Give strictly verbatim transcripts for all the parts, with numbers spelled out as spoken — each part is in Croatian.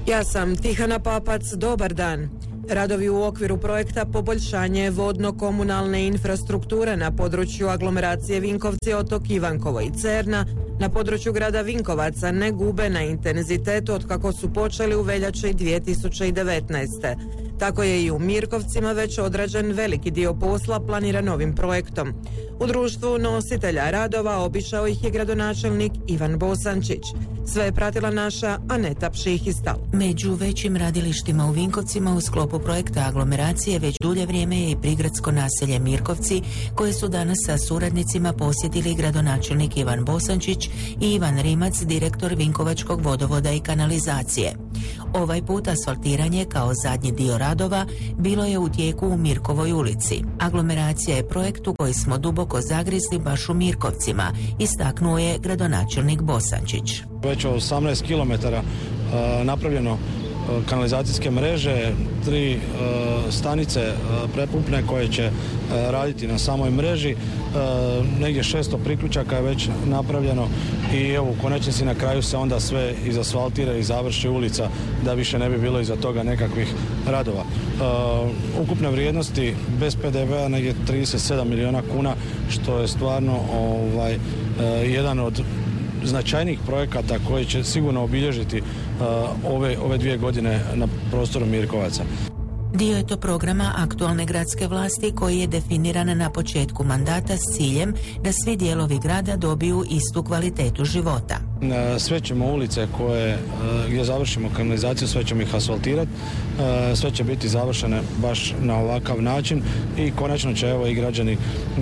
Ja sam Tihana Papac, dobar dan. Radovi u okviru projekta poboljšanje vodno-komunalne infrastrukture na području aglomeracije Vinkovci, Otok, Ivankovo i Cerna na području grada Vinkovaca ne gube na intenzitetu od kako su počeli u veljači dvije tisuće devetnaeste. Tako je i u Mirkovcima već odrađen veliki dio posla planiran ovim projektom. U društvu nositelja radova obišao ih je gradonačelnik Ivan Bosančić. Sve je pratila naša Aneta Pšihistal. Među većim radilištima u Vinkovcima u sklopu projekta aglomeracije već dulje vrijeme je i prigradsko naselje Mirkovci, koje su danas sa suradnicima posjetili gradonačelnik Ivan Bosančić i Ivan Rimac, direktor Vinkovačkog vodovoda i kanalizacije. Ovaj put asfaltiranje kao zadnji dio radova bilo je u tijeku u Mirkovoj ulici. Aglomeracija je projekt u koji smo duboko zagrizli baš u Mirkovcima, istaknuo je gradonačelnik Bosančić. Već osamnaest kilometara uh, napravljeno uh, kanalizacijske mreže, tri uh, stanice uh, prepumpne koje će uh, raditi na samoj mreži, uh, negdje šesto priključaka je već napravljeno i evo u konačnici na kraju se onda sve izasfaltira i završi ulica da više ne bi bilo iza toga nekakvih radova. Uh, ukupne vrijednosti bez pe de ve a negdje trideset sedam milijuna kuna, što je stvarno ovaj, uh, jedan od značajnijih projekata koji će sigurno obilježiti uh, ove, ove dvije godine na prostoru Mirkovaca. Dio je to programa aktualne gradske vlasti koji je definiran na početku mandata s ciljem da svi dijelovi grada dobiju istu kvalitetu života. Sve ćemo ulice koje, gdje završimo kanalizaciju, sve ćemo ih asfaltirati, sve će biti završene baš na ovakav način i konačno će evo i građani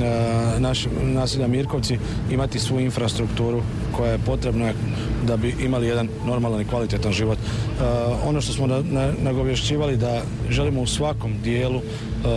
naš, naselja Mirkovci imati svu infrastrukturu koja je potrebna da bi imali jedan normalan i kvalitetan život. Ono što smo nagovješćivali da želimo u svakom dijelu uh,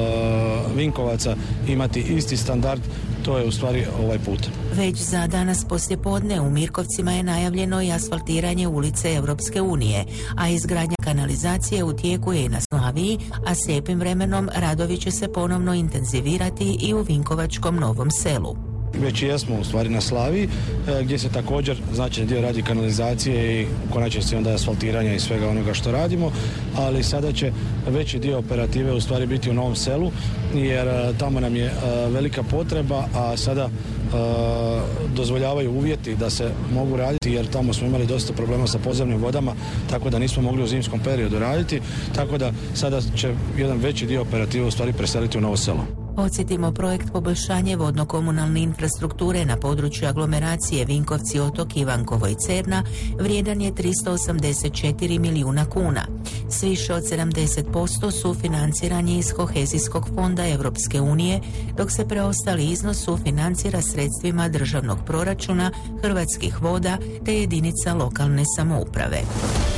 Vinkovaca imati isti standard, to je u stvari ovaj put. Već za danas poslijepodne u Mirkovcima je najavljeno i asfaltiranje ulice Europske unije, a izgradnja kanalizacije u tijeku je i na Slaviji, a s lijepim vremenom radovi će se ponovno intenzivirati i u Vinkovačkom Novom Selu. Već jesmo u stvari na Slaviji, gdje se također značajni dio radi kanalizacije i u konačnici onda asfaltiranja i svega onoga što radimo, ali sada će veći dio operative u stvari biti u Novom Selu, jer tamo nam je velika potreba, a sada dozvoljavaju uvjeti da se mogu raditi, jer tamo smo imali dosta problema sa podzemnim vodama, tako da nismo mogli u zimskom periodu raditi, tako da sada će jedan veći dio operative u stvari preseliti u Novo Selo. Podsjetimo, projekt poboljšanje vodno-komunalne infrastrukture na području aglomeracije Vinkovci, Otok, Ivankovo i Cerna vrijedan je tristo osamdeset četiri milijuna kuna. S više od sedamdeset posto sufinanciranje iz kohezijskog fonda Europske unije, dok se preostali iznos sufinancira sredstvima državnog proračuna, Hrvatskih voda te jedinica lokalne samouprave.